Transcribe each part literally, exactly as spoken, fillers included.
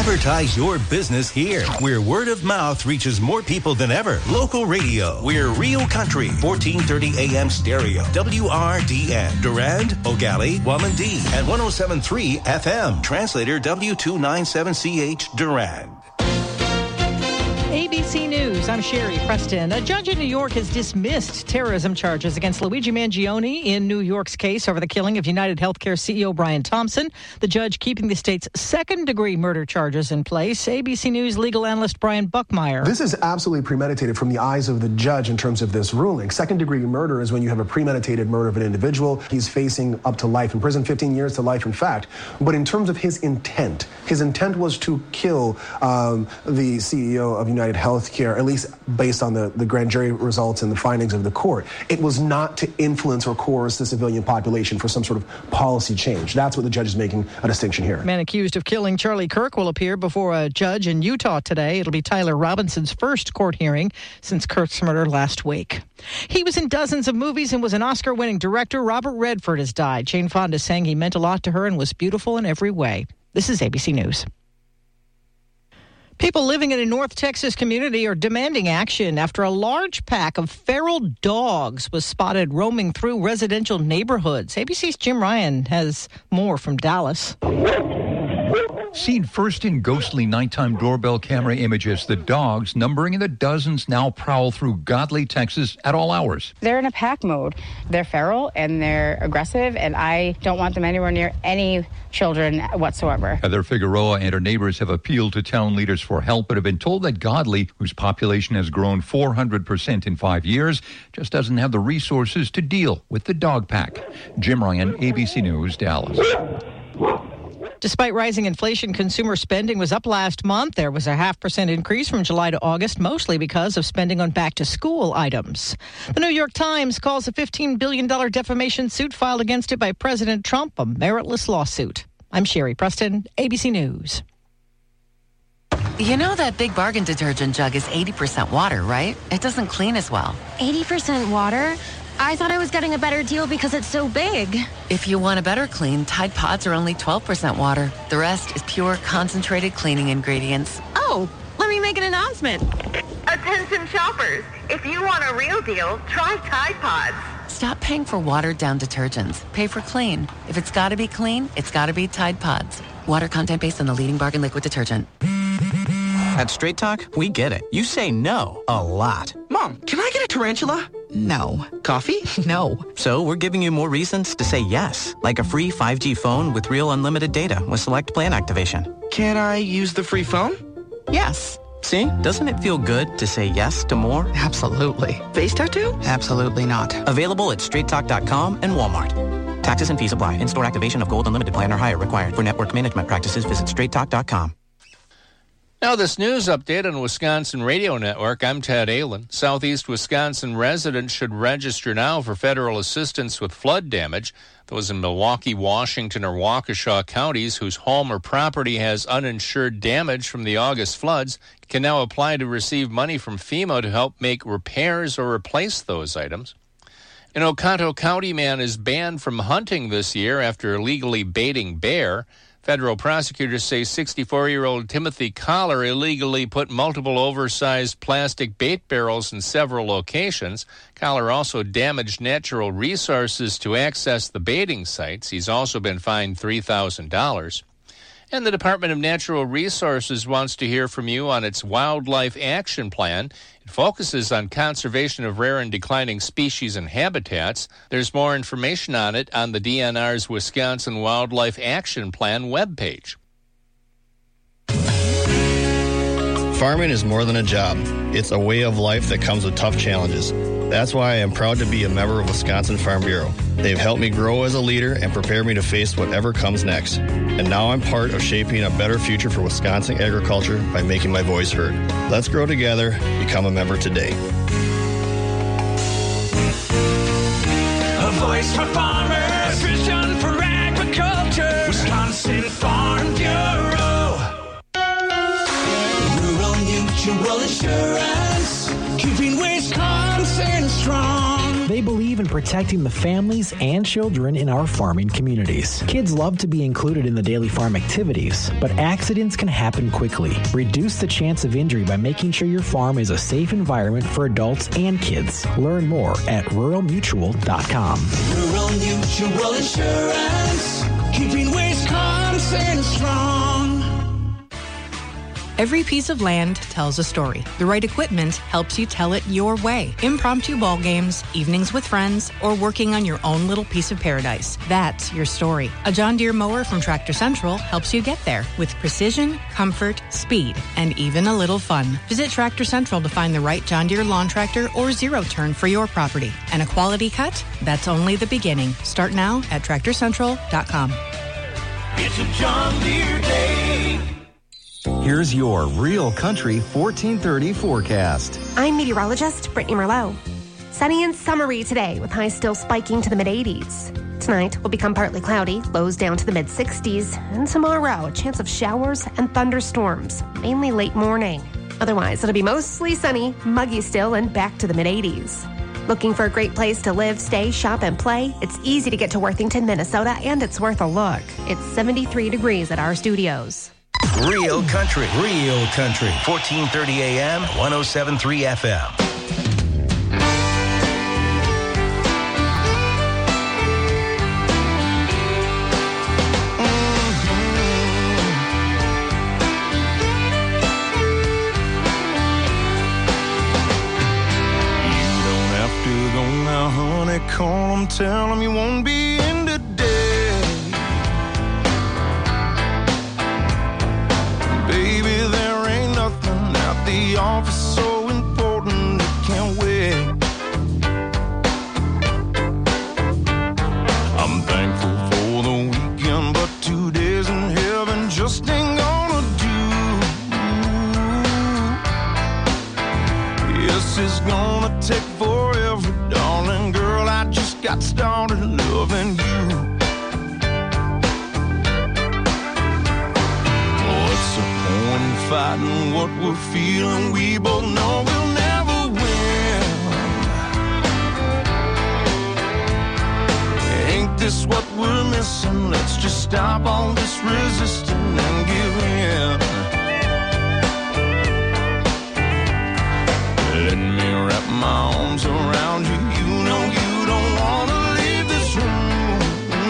Advertise your business here, where word of mouth reaches more people than ever. Local radio. We're Rio Country, fourteen thirty A M stereo. W R D N. Durand, Ogali, Wamandee, and one oh seven point three F M. Translator W two ninety-seven C H Durand. A B C News, I'm Sherry Preston. A judge in New York has dismissed terrorism charges against Luigi Mangione in New York's case over the killing of United Healthcare C E O Brian Thompson. The judge keeping the state's second-degree murder charges in place. A B C News legal analyst Brian Buckmeyer. This is absolutely premeditated from the eyes of the judge in terms of this ruling. Second-degree murder is when you have a premeditated murder of an individual. He's facing up to life in prison, fifteen years to life in fact. But in terms of his intent, his intent was to kill um, the C E O of United Healthcare, at least based on the, the grand jury results and the findings of the court. It was not to influence or coerce the civilian population for some sort of policy change. That's what the judge is making a distinction here. The man accused of killing Charlie Kirk will appear before a judge in Utah today. It'll be Tyler Robinson's first court hearing since Kirk's murder last week. He was in dozens of movies and was an Oscar-winning director. Robert Redford has died. Jane Fonda sang he meant a lot to her and was beautiful in every way. This is A B C News. People living in a North Texas community are demanding action after a large pack of feral dogs was spotted roaming through residential neighborhoods. A B C's Jim Ryan has more from Dallas. Seen first in ghostly nighttime doorbell camera images, the dogs, numbering in the dozens, now prowl through Godley, Texas at all hours. They're in a pack mode. They're feral and they're aggressive, and I don't want them anywhere near any children whatsoever. Heather Figueroa and her neighbors have appealed to town leaders for help, but have been told that Godley, whose population has grown four hundred percent in five years, just doesn't have the resources to deal with the dog pack. Jim Ryan, A B C News, Dallas. Despite rising inflation, consumer spending was up last month. There was a half percent increase from July to August, mostly because of spending on back-to-school items. The New York Times calls a fifteen billion dollars defamation suit filed against it by President Trump a meritless lawsuit. I'm Sherry Preston, A B C News. You know that Big Bargain detergent jug is eighty percent water, right? It doesn't clean as well. eighty percent water? I thought I was getting a better deal because it's so big. If you want a better clean, Tide Pods are only twelve percent water. The rest is pure, concentrated cleaning ingredients. Oh, let me make an announcement. Attention shoppers, if you want a real deal, try Tide Pods. Stop paying for watered-down detergents. Pay for clean. If it's got to be clean, it's got to be Tide Pods. Water content based on the leading bargain liquid detergent. At Straight Talk, we get it. You say no a lot. Mom, can I get a tarantula? No. Coffee? No. So we're giving you more reasons to say yes, like a free five G phone with real unlimited data with select plan activation. Can I use the free phone? Yes. See? Doesn't it feel good to say yes to more? Absolutely. Face tattoo? Absolutely not. Available at straight talk dot com and Walmart. Taxes and fees apply. In-store activation of Gold Unlimited plan or higher required. For network management practices, visit straight talk dot com. Now, this news update on Wisconsin Radio Network. I'm Ted Aylen. Southeast Wisconsin residents should register now for federal assistance with flood damage. Those in Milwaukee, Washington, or Waukesha counties whose home or property has uninsured damage from the August floods can now apply to receive money from FEMA to help make repairs or replace those items. An Oconto County man is banned from hunting this year after illegally baiting bear. Federal prosecutors say sixty-four-year-old Timothy Collar illegally put multiple oversized plastic bait barrels in several locations. Collar also damaged natural resources to access the baiting sites. He's also been fined three thousand dollars. And the Department of Natural Resources wants to hear from you on its Wildlife Action Plan. It focuses on conservation of rare and declining species and habitats. There's more information on it on the D N R's Wisconsin Wildlife Action Plan webpage. Farming is more than a job. It's a way of life that comes with tough challenges. That's why I am proud to be a member of Wisconsin Farm Bureau. They've helped me grow as a leader and prepare me to face whatever comes next. And now I'm part of shaping a better future for Wisconsin agriculture by making my voice heard. Let's grow together. Become a member today. A voice for farmers, a vision for agriculture. Wisconsin Farm Bureau. Rural Mutual Insurance, keeping Wisconsin strong. They believe in protecting the families and children in our farming communities. Kids love to be included in the daily farm activities, but accidents can happen quickly. Reduce the chance of injury by making sure your farm is a safe environment for adults and kids. Learn more at rural mutual dot com. Rural Mutual Insurance, keeping Wisconsin strong. Every piece of land tells a story. The right equipment helps you tell it your way. Impromptu ball games, evenings with friends, or working on your own little piece of paradise. That's your story. A John Deere mower from Tractor Central helps you get there with precision, comfort, speed, and even a little fun. Visit Tractor Central to find the right John Deere lawn tractor or zero turn for your property. And a quality cut? That's only the beginning. Start now at tractor central dot com. It's a John Deere day. Here's your Real Country fourteen thirty forecast. I'm meteorologist Brittany Merlot. Sunny and summery today with highs still spiking to the mid eighties. Tonight will become partly cloudy, lows down to the mid sixties. And tomorrow, a chance of showers and thunderstorms, mainly late morning. Otherwise, it'll be mostly sunny, muggy still, and back to the mid eighties. Looking for a great place to live, stay, shop, and play? It's easy to get to Worthington, Minnesota, and it's worth a look. It's seventy-three degrees at our studios. Real Country, Real Country, fourteen thirty A M, one oh seven point three F M. You don't have to go now, honey, call them, tell them you won't be in today. Baby, there ain't nothing at the office so important it can't wait. I'm thankful for the weekend, but two days in heaven just ain't gonna do. Yes, it's gonna take forever, darling girl. I just got started loving you. Fighting what we're feeling, we both know we'll never win. Ain't this what we're missing? Let's just stop all this resisting and give in. Let me wrap my arms around you. You know you don't want to leave this room.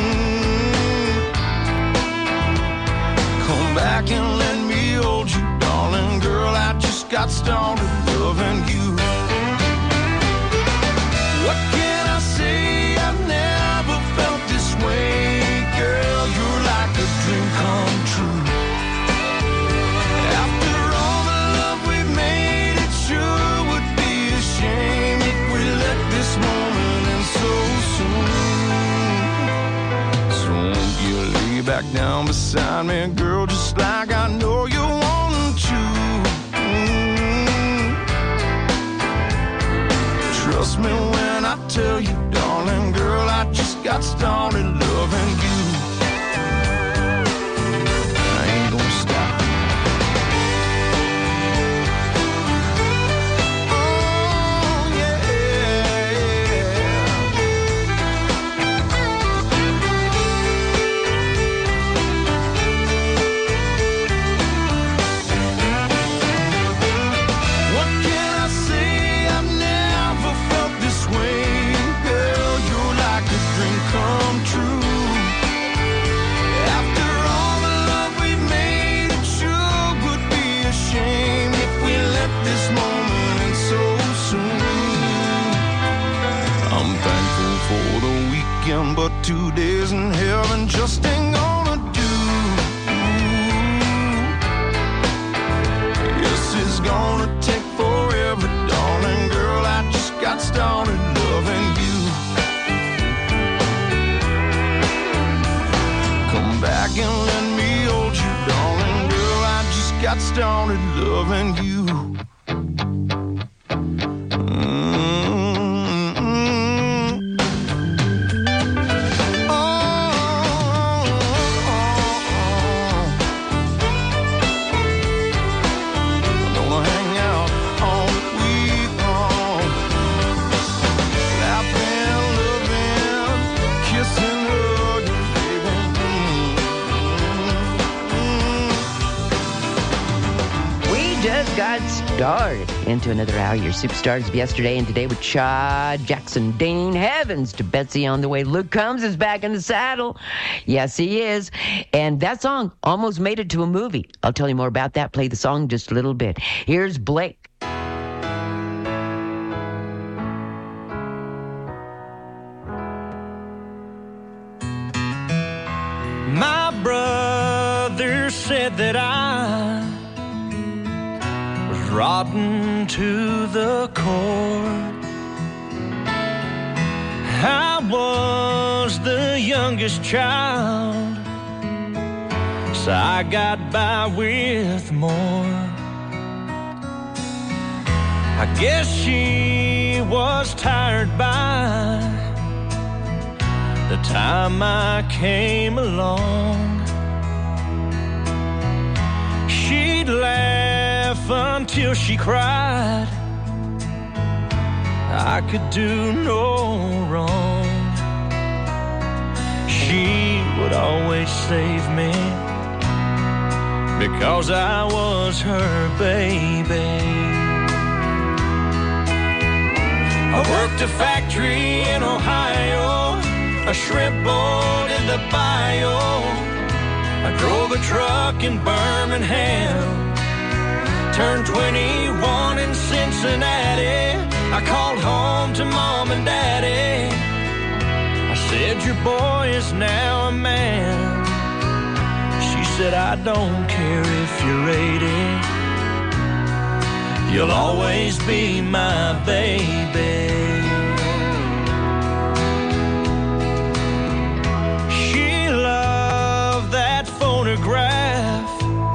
Come back and let me hold you. Darling girl, I just got started loving you. What can I say? I've never felt this way. Girl, you're like a dream come true. After all the love we've made, it sure would be a shame if we let this moment end so soon. So won't you lay back down beside me, girl, just like I know you want. Trust me when I tell you, darling girl, I just got started loving you. I ain't gonna stop. Oh, yeah, what can I say? I've never felt this way. Girl, you're like a dream come true. After all the love we've made, it sure would be a shame if we let this moment end so soon. I'm thankful for the weekend, but two days in heaven just ain't gonna do. Yes, it's gonna take forever, darling girl. I just got started loving you. Come back and let me hold you, darling girl. I just got started loving you. Laughing start into another hour. Your superstars of yesterday and today with Chad Jackson. Dean Heavens to Betsy on the way. Luke Combs is back in the saddle. Yes, he is. And that song almost made it to a movie. I'll tell you more about that. Play the song just a little bit. Here's Blake. My brother said that I was rotten to the core. I was the youngest child, so I got by with more. I guess she was tired by the time I came along. She'd laugh until she cried. I could do no wrong. She would always save me because I was her baby. I worked a factory in Ohio, a shrimp boat in the bayou. I drove a truck in Birmingham, turned twenty-one in Cincinnati. I called home to mom and daddy. I said, your boy is now a man. She said, I don't care if you're eighty. You'll always be my baby. Photograph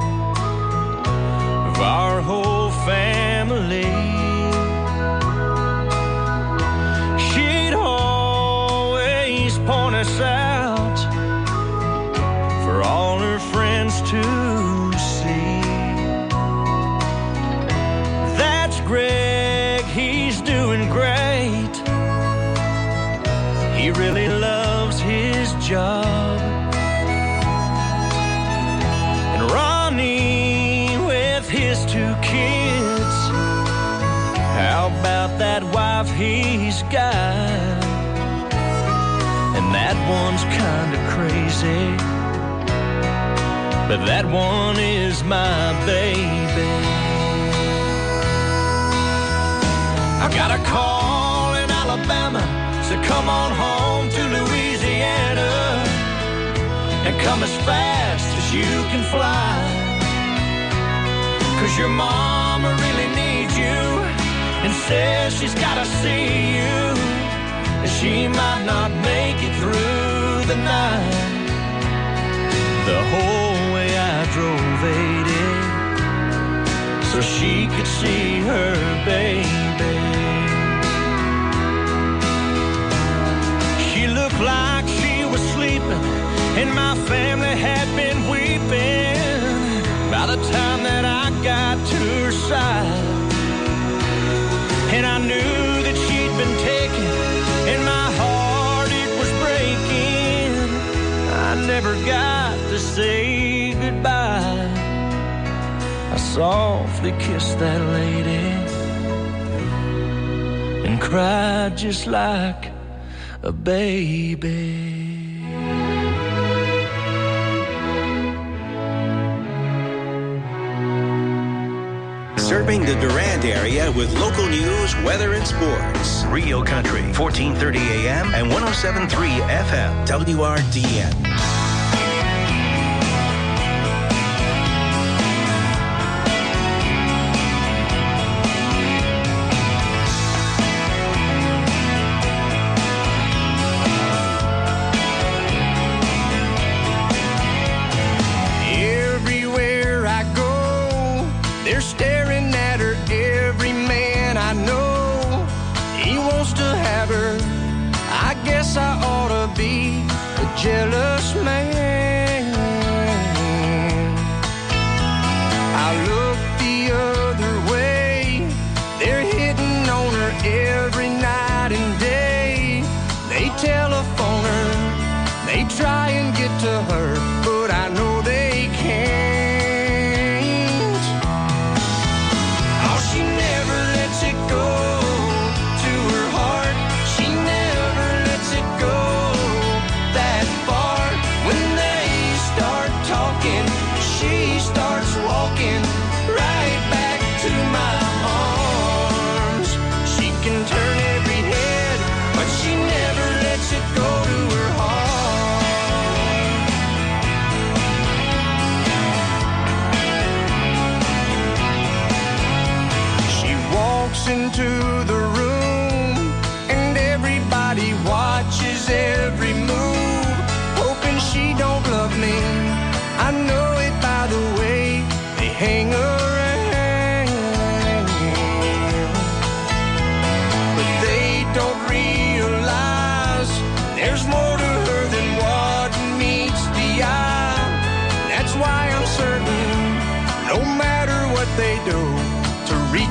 of our whole family. She'd always point us out for all her friends to see. That's Greg, he's doing great. He really loves his job. Ronnie with his two kids, how about that wife he's got? And that one's kinda crazy, but that one is my baby. I got a call in Alabama, so come on home to Louisiana and come as fast as you can fly, 'cause your mama really needs you and says she's gotta see you, and she might not make it through the night. The whole way I drove eighty so she could see her baby. She looked like she was sleeping, and my family had been weeping by the time that I got to her side. And I knew that she'd been taken, and my heart, it was breaking. I never got to say goodbye. I softly kissed that lady and cried just like a baby. Serving the Durand area with local news, weather, and sports. Rio Country, fourteen thirty A M and one oh seven point three F M, W R D N. Everywhere I go, they're staring at her. Every man I know, he wants to have her. I guess I ought to be a jealous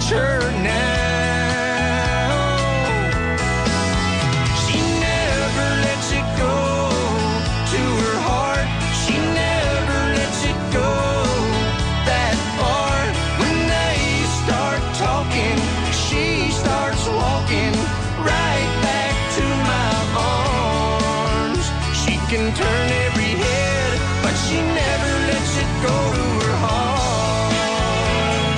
touch her now. She never lets it go to her heart. She never lets it go that far. When they start talking, she starts walking right back to my arms. She can turn every head, but she never lets it go to her heart.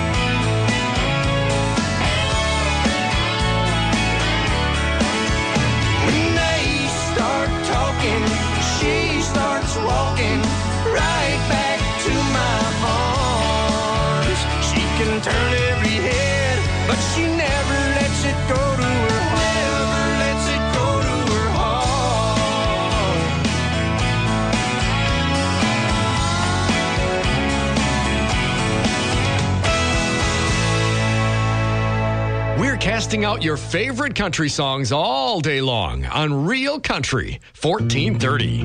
When they start talking, she starts walking right back to my arms. She can turn every head, but she never lets it go to her heart. Never lets it go to her heart. We're casting out your favorite country songs all day long on Real Country fourteen thirty.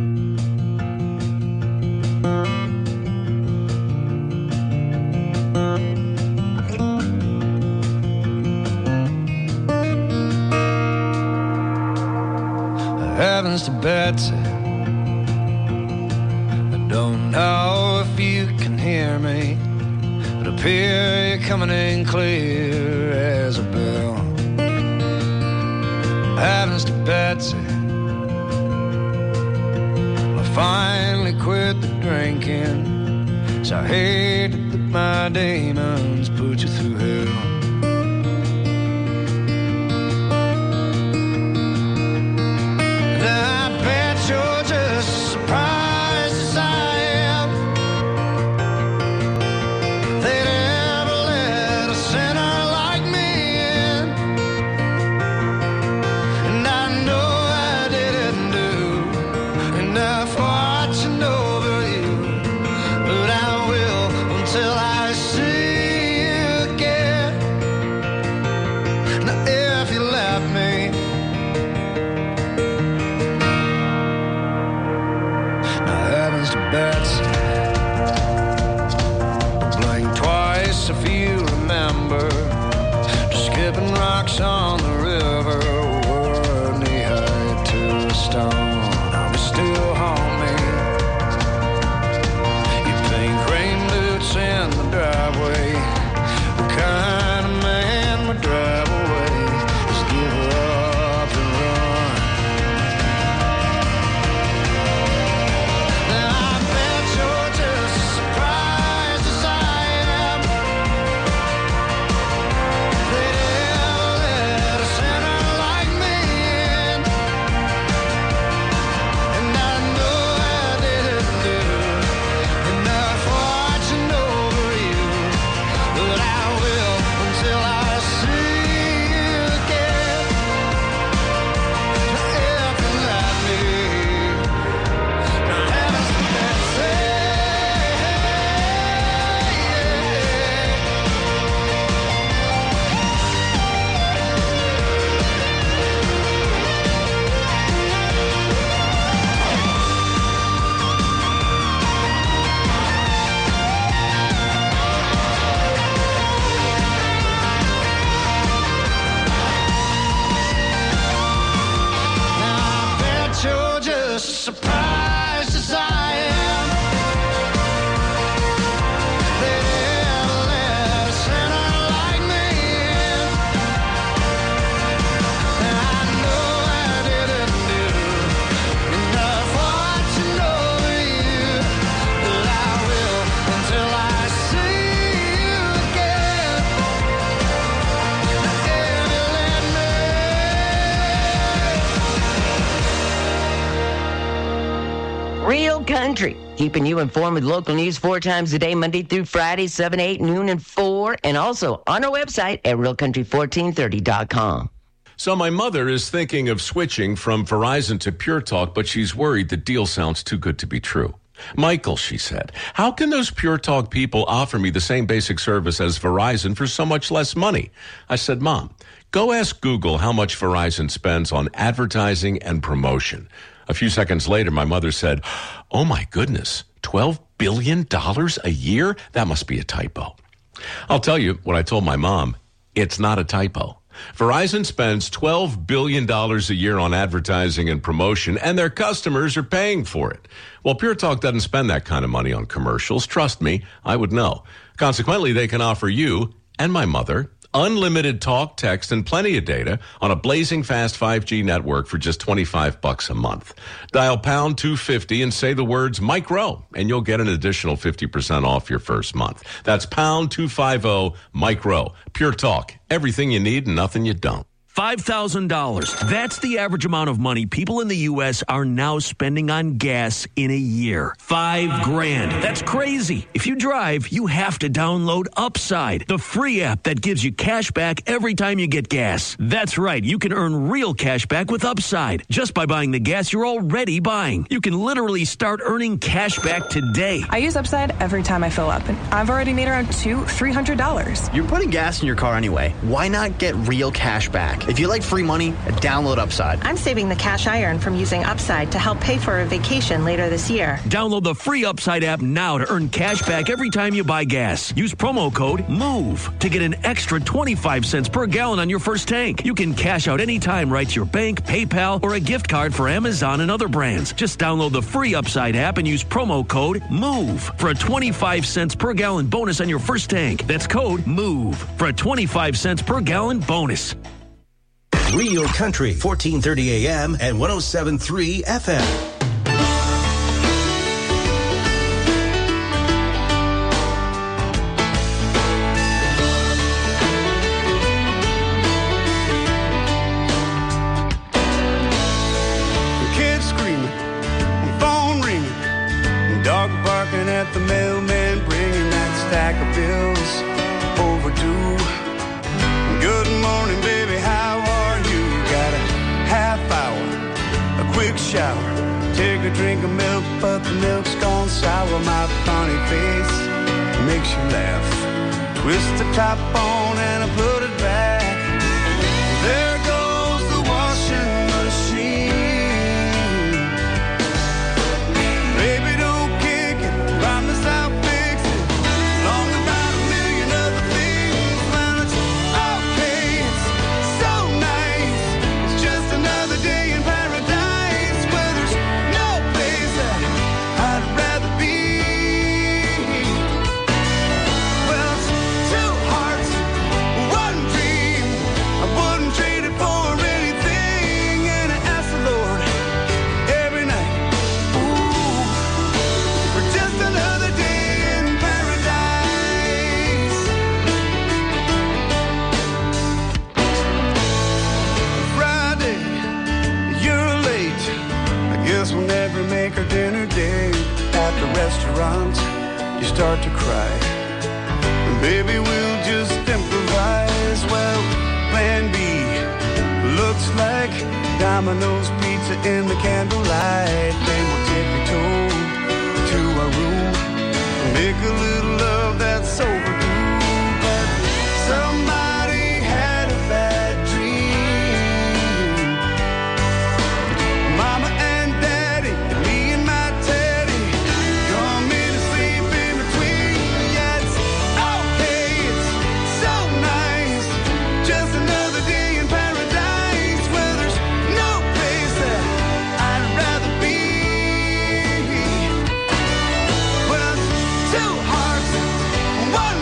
Heavens to Betsy, I don't know if you can hear me, but up here you're coming in clear as a bell. Heavens to Betsy, I finally quit the drinking, so I hated that my demons put you through hell. You're just as surprised as I am. They'd ever let a sinner like me in. And I know I didn't do enough watching over you, but I will until I see you again. Now if you left me, Betsy, blink twice if you remember, just skipping rocks on the river, we're knee high to a stone. Are we still homie? You think rain boots in the driveway? What kind of man would drive away? Just give up and run. Surprised as I am, they never let a sinner like me in. And I know I didn't do enough watching over you, but I will until I see you again. If you let me. Real Country, keeping you informed with local news four times a day, Monday through Friday, seven, eight, noon, and four, and also on our website at real country fourteen thirty dot com. So my mother is thinking of switching from Verizon to Pure Talk, but she's worried the deal sounds too good to be true. Michael, she said, how can those Pure Talk people offer me the same basic service as Verizon for so much less money? I said, Mom, go ask Google how much Verizon spends on advertising and promotion. A few seconds later, my mother said, oh my goodness, twelve billion dollars a year? That must be a typo. I'll tell you what I told my mom. It's not a typo. Verizon spends twelve billion dollars a year on advertising and promotion, and their customers are paying for it. Well, Pure Talk doesn't spend that kind of money on commercials. Trust me, I would know. Consequently, they can offer you and my mother unlimited talk, text, and plenty of data on a blazing fast five G network for just twenty-five bucks a month. Dial pound two fifty and say the words Mike Rowe, and you'll get an additional fifty percent off your first month. That's pound two fifty Mike Rowe. Pure Talk. Everything you need and nothing you don't. five thousand dollars. That's the average amount of money people in the U S are now spending on gas in a year. Five grand. That's crazy. If you drive, you have to download Upside, the free app that gives you cash back every time you get gas. That's right. You can earn real cash back with Upside just by buying the gas you're already buying. You can literally start earning cash back today. I use Upside every time I fill up, and I've already made around two, three hundred dollars. You're putting gas in your car anyway. Why not get real cash back? If you like free money, download Upside. I'm saving the cash I earn from using Upside to help pay for a vacation later this year. Download the free Upside app now to earn cash back every time you buy gas. Use promo code MOVE to get an extra twenty-five cents per gallon on your first tank. You can cash out anytime right to your bank, PayPal, or a gift card for Amazon and other brands. Just download the free Upside app and use promo code MOVE for a twenty-five cents per gallon bonus on your first tank. That's code MOVE for a twenty-five cents per gallon bonus. Real Country, fourteen thirty A M and one oh seven point three F M. Kids screaming, phone ringing, dog barking at the mailman, bringing that stack of bills overdue. Good morning, baby, how are you? Got a half hour, a quick shower, take a drink of milk, but the milk's gone sour. My funny face makes you laugh. Twist the top on and I put it back. There goes the washing machine. Baby, don't kick it, promise I'll fix it. Long about a million other things. Well, it's okay, it's so nice. It's just another day in paradise where there's no place that I'd rather be. Well, it's two hearts, one dream. I wouldn't trade it for anything. And I ask the Lord every night, ooh, for just another day in paradise. Friday, you're late. I guess we'll never make our dinner date. At the restaurant, you start to cry. Baby, we'll just improvise. Well, plan B looks like Domino's pizza in the candlelight. Then we'll tippy-toe to our room and make a little love that's overdue. But somebody had a bad dream. Mama and Daddy, me and my Teddy, come in and sleep in between. Yeah, it's okay, it's so nice. Just another day in paradise where there's no place that I'd rather be. Well, two hearts, one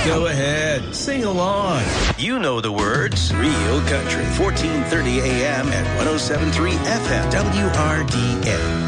Go ahead, sing along. You know the words. Real Country, fourteen thirty A M at one oh seven point three F M, W R D N.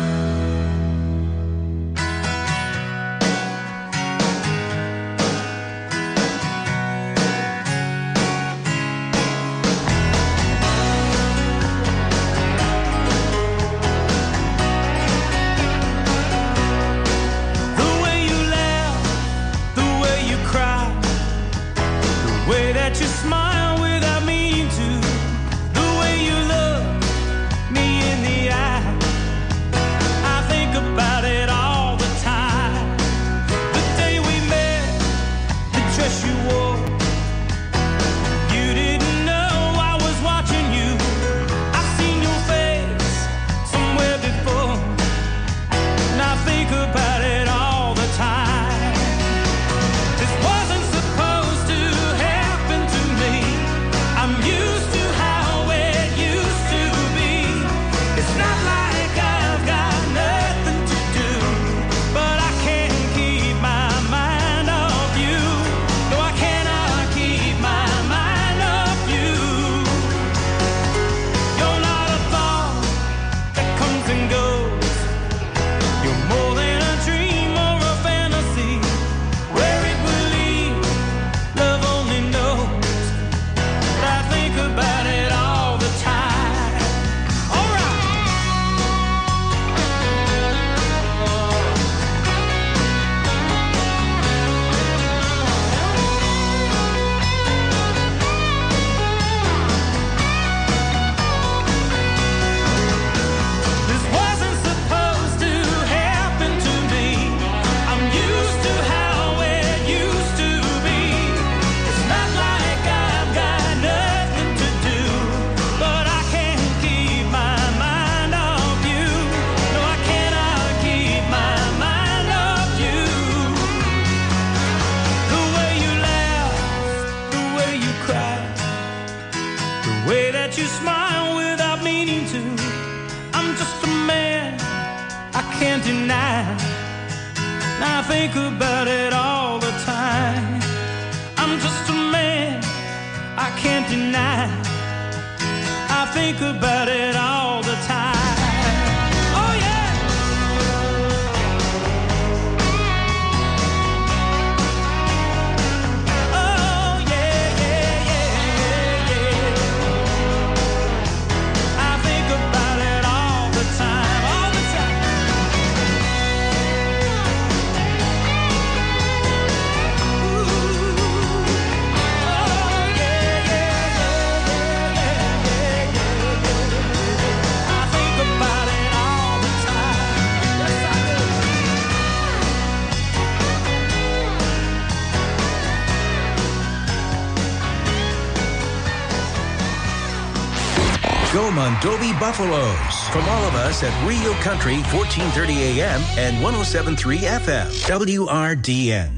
Go Mondovi Buffaloes. From all of us at Real Country, fourteen thirty A M and one oh seven point three F M, W R D N.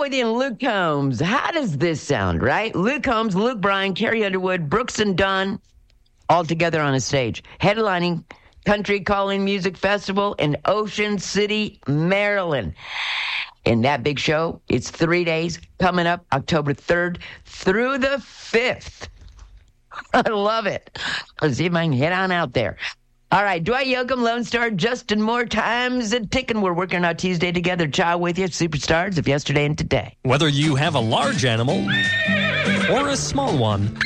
with you and Luke Combs. How does this sound, right? Luke Combs, Luke Bryan, Carrie Underwood, Brooks and Dunn, all together on a stage, headlining Country Calling Music Festival in Ocean City, Maryland. And that big show, it's three days coming up October third through the fifth. I love it. Let's see if I can head on out there. All right, Dwight Yoakam, Lone Star, Justin Moore, time's a ticking. We're working on Tuesday together. Ciao with you, superstars of yesterday and today. Whether you have a large animal or a small one,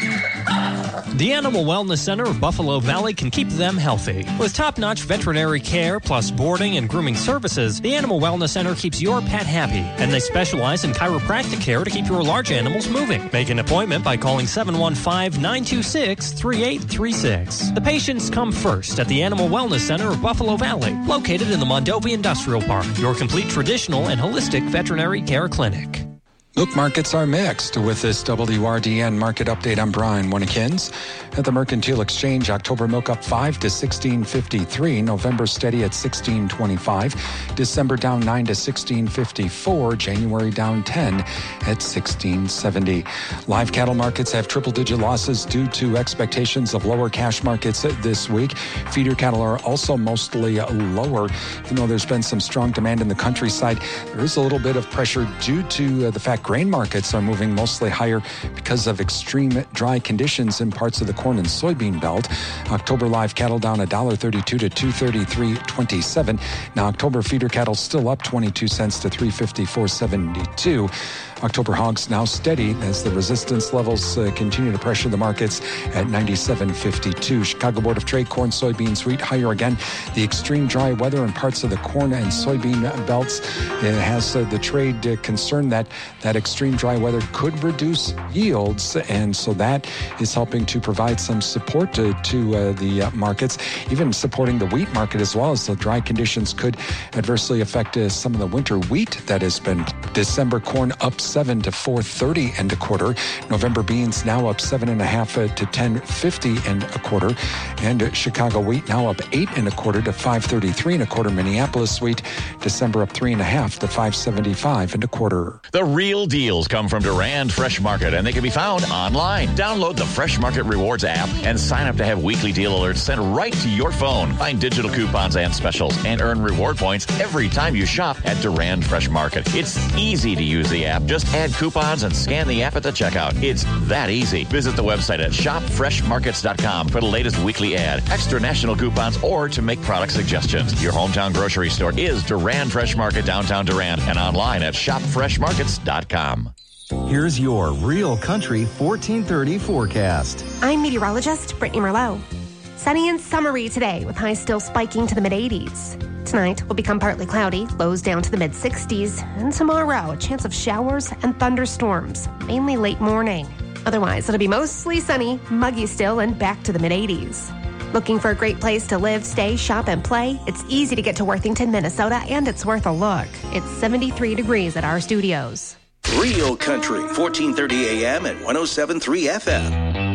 the Animal Wellness Center of Buffalo Valley can keep them healthy. With top-notch veterinary care plus boarding and grooming services, the Animal Wellness Center keeps your pet happy, and they specialize in chiropractic care to keep your large animals moving. Make an appointment by calling seven one five, nine two six, three eight three six. The patients come first at the Animal Wellness Center of Buffalo Valley, located in the Mondovi Industrial Park, your complete traditional and holistic veterinary care clinic. Milk markets are mixed. With this W R D N market update, I'm Brian Winnikins. At the Mercantile Exchange, October milk up five to sixteen fifty-three. November steady at sixteen twenty-five. December down nine to sixteen fifty-four. January down ten at sixteen seventy. Live cattle markets have triple-digit losses due to expectations of lower cash markets this week. Feeder cattle are also mostly lower. Even though there's been some strong demand in the countryside, there is a little bit of pressure due to uh, the fact grain markets are moving mostly higher because of extreme dry conditions in parts of the corn and soybean belt. October live cattle down one dollar thirty-two to two thirty-three twenty-seven. Now October feeder cattle still up twenty-two cents to three fifty-four seventy-two. October hogs now steady as the resistance levels uh, continue to pressure the markets at ninety-seven fifty-two. Chicago Board of Trade corn, soybeans, wheat higher again. The extreme dry weather in parts of the corn and soybean belts it has uh, the trade uh, concerned that that extreme dry weather could reduce yields, and so that is helping to provide some support to, to uh, the uh, markets, even supporting the wheat market as well, as the dry conditions could adversely affect uh, some of the winter wheat that has been. December corn up seven to four thirty and a quarter. November beans now up seven and a half uh, to ten fifty and a quarter, and uh, Chicago wheat now up eight and a quarter to five thirty-three and a quarter. Minneapolis wheat December up three and a half to five seventy-five and a quarter. The real deals come from Durand Fresh Market, and they can be found online. Download the Fresh Market Rewards app and sign up to have weekly deal alerts sent right to your phone. Find digital coupons and specials and earn reward points every time you shop at Durand Fresh Market. It's easy to use the app. Just add coupons and scan the app at the checkout. It's that easy. Visit the website at shop fresh markets dot com for the latest weekly ad, extra national coupons, or to make product suggestions. Your hometown grocery store is Durand Fresh Market, downtown Durand, and online at shop fresh markets dot com. Here's your Real Country fourteen thirty forecast. I'm meteorologist Brittany Merlot. Sunny and summery today with highs still spiking to the mid eighties. Tonight will become partly cloudy, lows down to the mid sixties, and tomorrow a chance of showers and thunderstorms, mainly late morning. Otherwise, it'll be mostly sunny, muggy still, and back to the mid eighties. Looking for a great place to live, stay, shop, and play? It's easy to get to Worthington, Minnesota, and it's worth a look. It's seventy-three degrees at our studios. Real Country, fourteen thirty A M and one oh seven point three F M.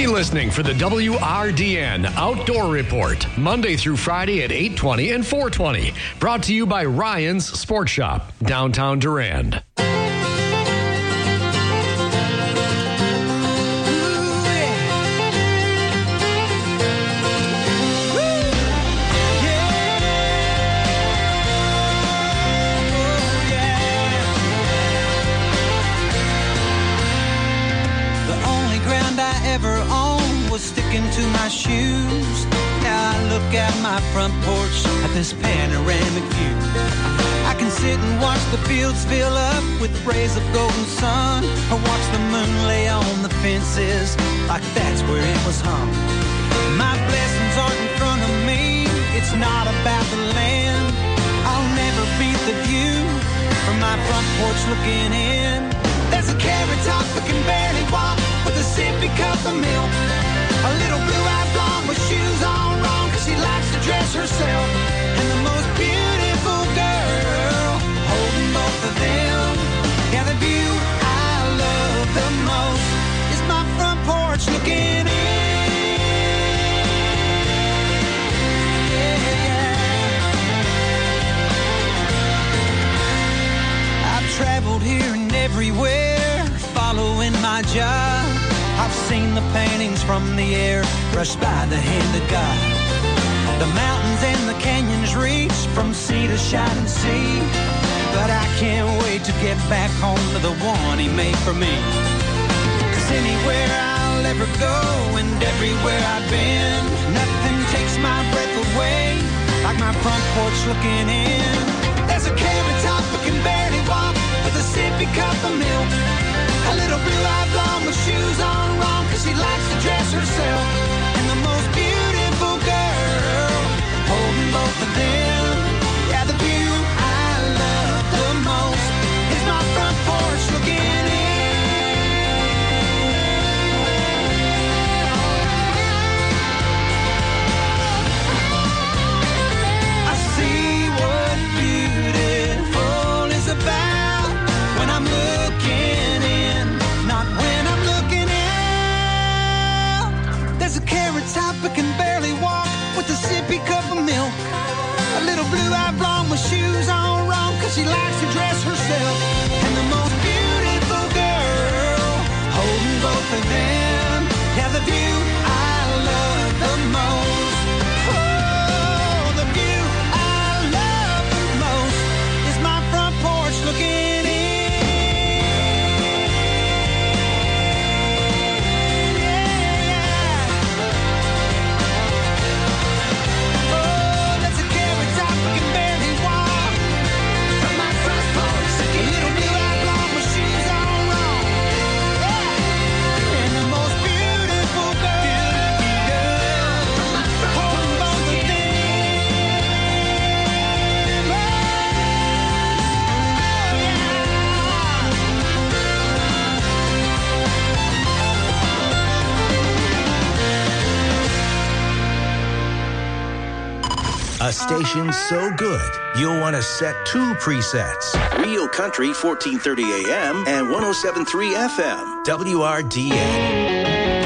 listening for the W R D N Outdoor Report, Monday through Friday at eight twenty and four twenty. Brought to you by Ryan's Sports Shop, downtown Durand. Ever owned was sticking to my shoes. Now I look out my front porch at this panoramic view. I can sit and watch the fields fill up with rays of golden sun, or watch the moon lay on the fences like that's where it was hung. My blessings aren't in front of me, it's not about the land. I'll never beat the view from my front porch looking in. There's a carrot top that can barely walk with a sippy cup of milk. A little blue-eyed blonde with shoes on wrong, cause she likes to dress herself. And the most beautiful girl holding both of them. Yeah, the view I love the most is my front porch looking in. Yeah, yeah. I've traveled here and everywhere, following my job. I've seen the paintings from the air, brushed by the hand of God. The mountains and the canyons reach from sea to shining sea. But I can't wait to get back home to the one he made for me. Cause anywhere I'll ever go and everywhere I've been, nothing takes my breath away like my front porch looking in. There's a carrot top that can barely walk with a sippy cup of milk. A little blue-eyed blonde with shoes on wrong, cause she likes to dress herself. And the most beautiful girl holding both of them. Yeah, the view I love the most is my front porch looking in. I see what beautiful is about when I'm looking in. Not when I'm looking out. There's a carrot top that can barely walk with a sippy cup of milk. A little blue-eyed blonde with shoes on wrong, cause she likes to dress herself. And the most beautiful girl holding both of them. Yeah, the view I love the most. Oh, the view I love the most is my front porch looking in. A station so good, you'll want to set two presets. Real Country fourteen thirty A M and one oh seven point three F M. W R D N.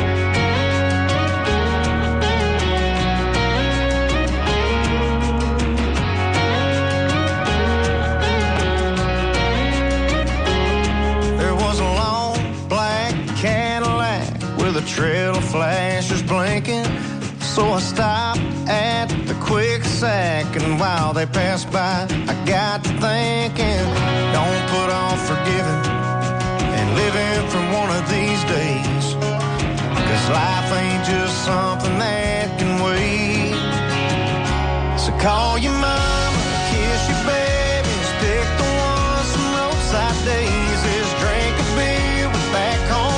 The trail of flashes blinking, so I stopped at the quick sack, and while they passed by, I got to thinking, don't put off forgiving and living for one of these days, cause life ain't just something that can wait. So call your mama, kiss your babies, pick the ones from roadside daisies, drink a beer with back home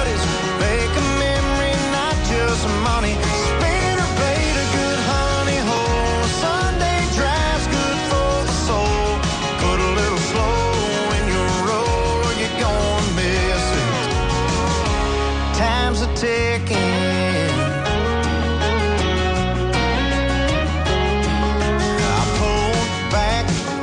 money, spin or bait a good honey hole. A Sunday drive's good for the soul. Put a little slow in your roll or you're gonna miss it. Time's a ticking. I pulled back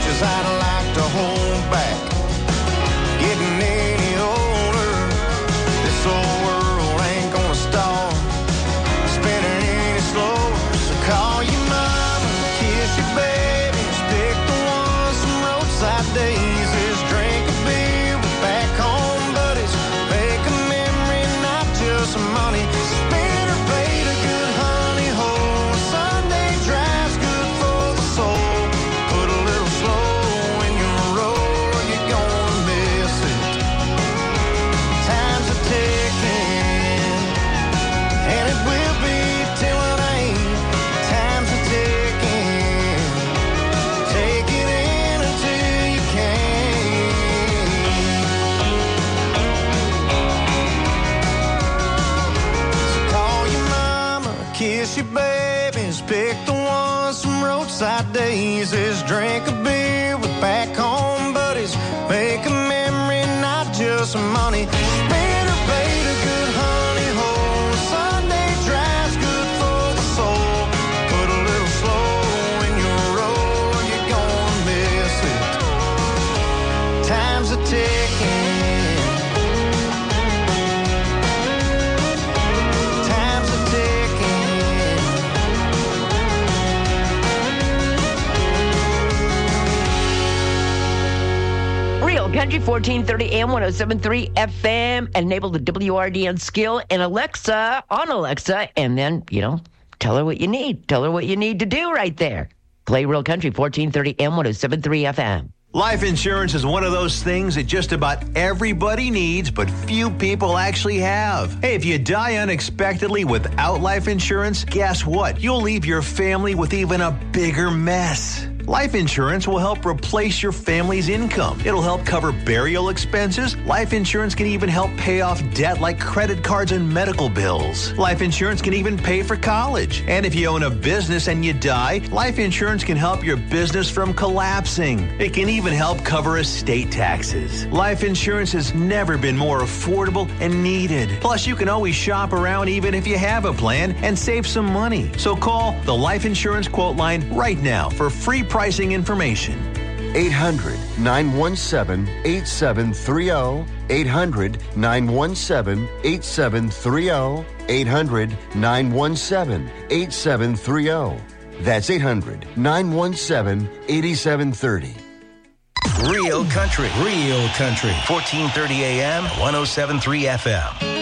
much as I'd like to hold back. Getting any older, this old world ain't gonna stop. Spinning any slower, so call your mama, kiss your babies, pick the ones from roadside daisies, drink a beer with back home buddies, make a memory, not just money. Spin or bait a good honey hole. Sunday drive's good for the soul. Put a little slow in your roll, or you're gonna miss it. Time's a ticking, and it will be till it ain't. Time's a ticking, take it in until you can. So call your mama, kiss your babies, pick the ones from roadside daisies, drink a beer with back home buddies, make a memory, not just money. Spin or bait a good honey hole. Sunday drive's good for the soul. Put a little slow in your roll, or you're gonna miss it. Time's a ticking. Time's a ticking. Real Country, fourteen thirty A M, one oh seven point three F M. Enable the W R D N skill and Alexa, on Alexa, and then, you know, tell her what you need. Tell her what you need to do right there. Play Real Country, fourteen thirty A M, one oh seven point three F M. Life insurance is one of those things that just about everybody needs, but few people actually have. Hey, if you die unexpectedly without life insurance, guess what? You'll leave your family with even a bigger mess. Life insurance will help replace your family's income. It'll help cover burial expenses. Life insurance can even help pay off debt like credit cards and medical bills. Life insurance can even pay for college. And if you own a business and you die, life insurance can help your business from collapsing. It can even help cover estate taxes. Life insurance has never been more affordable and needed. Plus, you can always shop around even if you have a plan and save some money. So call the Life Insurance Quote Line right now for free pricing information. eight hundred, nine one seven, eight seven three zero. eight hundred, nine one seven, eight seven three zero. eight hundred, nine one seven, eight seven three zero. That's eight hundred, nine one seven, eight seven three zero. Real Country, Real Country, fourteen thirty A M, one oh seven point three F M.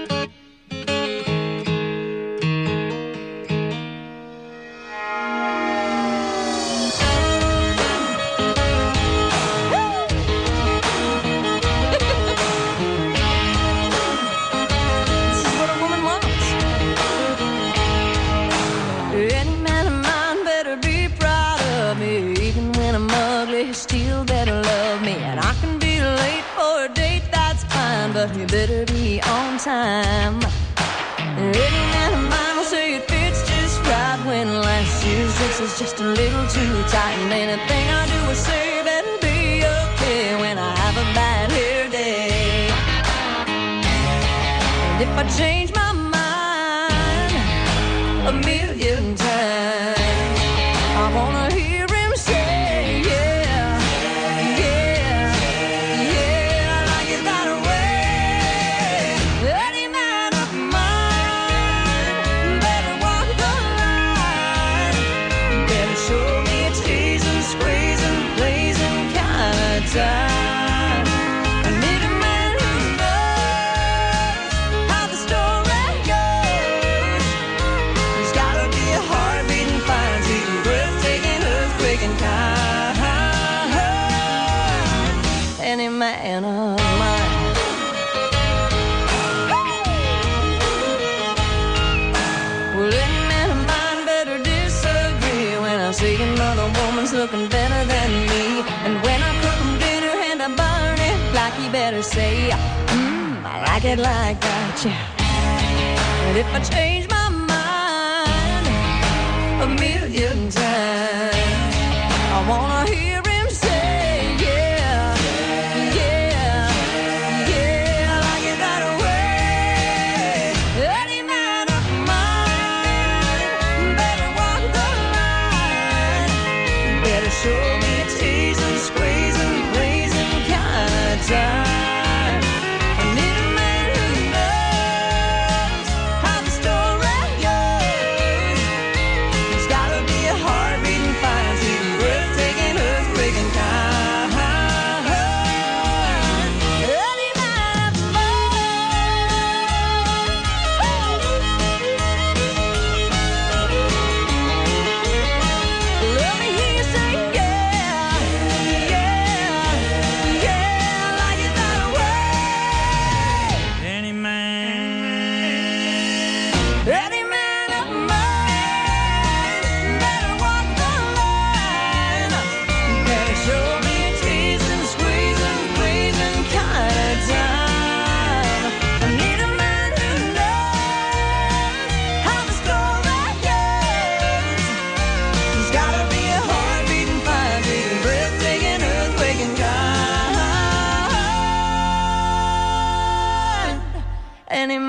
But you better be on time. Any man of mine will say it fits just right when last year's dress is just a little too tight. And anything I do or say better be okay when I have a bad hair day. And if I change my mind a million times, I wanna hear him say, yeah, yeah, yeah, I like it that way. Any man of mine better walk the line, better show me a teasing, squeezing, blazing kind of time. I need a man who knows how the story goes. He's gotta be a heart-beating, fire-seeking, breathtaking, earthquaking kind. Any man of mine. Well, any man of mine better disagree when I see another woman's looking better than me. And when I cook him dinner and I burn it like, he better say, mmm, I like it like that, yeah. And if I change my mind a million times, I wanna hear him say, yeah, yeah, yeah, I like it that way. Any man of mine better walk the line, better show me a tease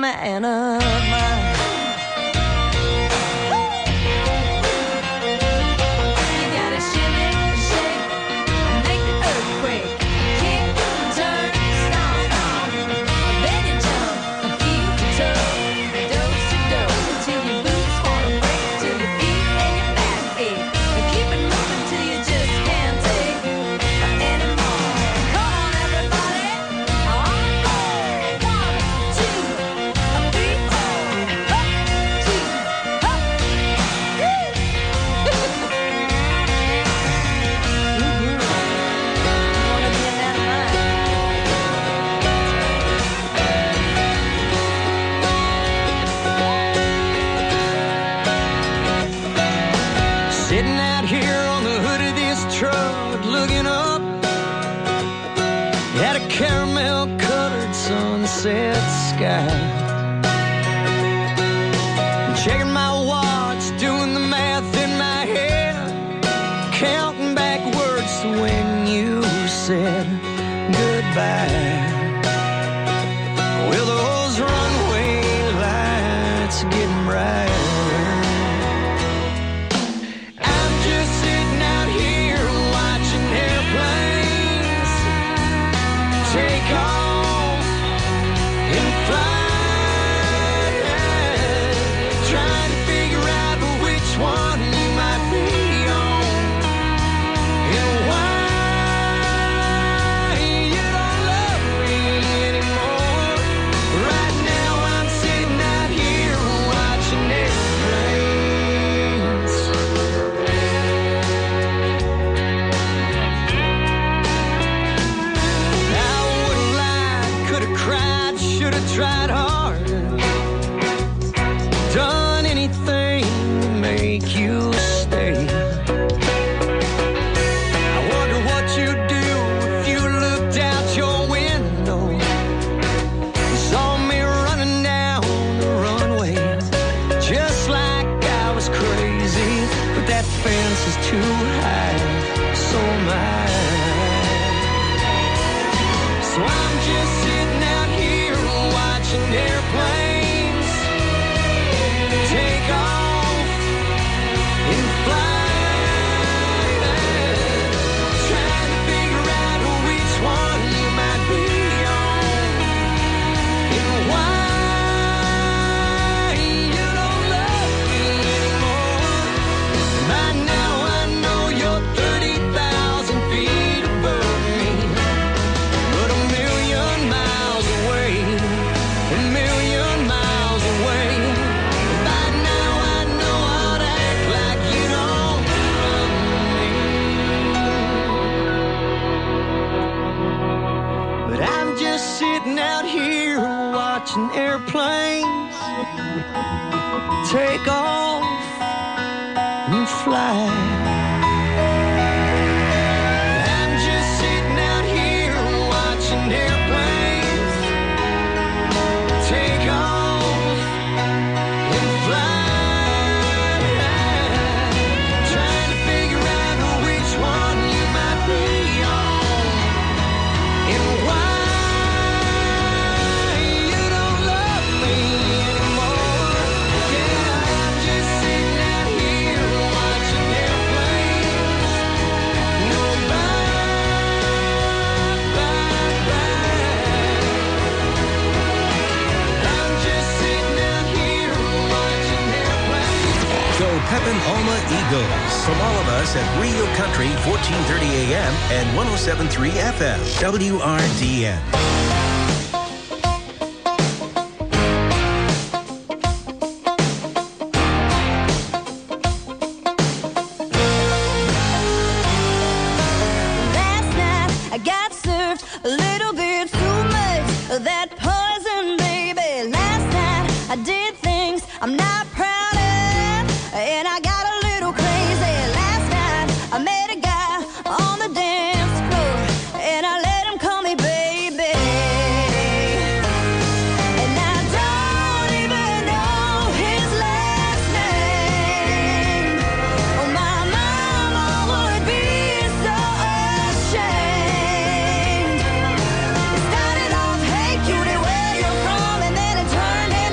man of mine. Sitting out here on the hood of this truck, looking up at a caramel-colored sunset sky. Checking my watch, doing the math in my head, counting backwards to when you said goodbye. Well, those runway lights are getting brighter. Take off and fly, trying to figure out which one you might be on, and why you don't love me anymore. Right now I'm sitting out here watching airplanes. Cried, should have tried harder, done anything to make you stay. I wonder what you'd do if you looked out your window and saw me running down the runway, just like I was crazy. But that fence is too high, so am I. So I'm just sitting out here watching airplanes take off and fly, trying to figure out which one you might be on, and why you don't love me anymore. By now I know you're thirty thousand feet above me, but a million miles away, a million miles away. By now I know how to act like you don't love me. But I'm just sitting out here watching airplanes take off and fly. I'm just sitting out here watching airplanes take off and fly, trying to figure out which one you might be on, and why you don't love me anymore. Yeah, I'm just sitting out here watching airplanes go by, by, by. I'm just sitting out here watching airplanes. Go Pepin Alma Eagles. From all of us at Rio Country, fourteen thirty A M and one oh seven point three F M, W R D N. Last night I got served a little bit too much of that poison, baby. Last night I did things I'm not proud of, and I got a little crazy. Last night I met a guy on the dance floor, and I let him call me baby. And I don't even know his last name. Oh, my mama would be so ashamed. It started off, hey cutie, where you from? And then it turned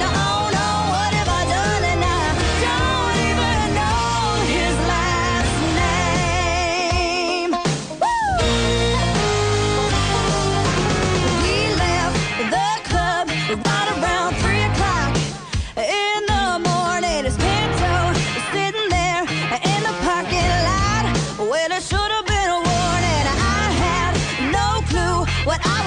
What I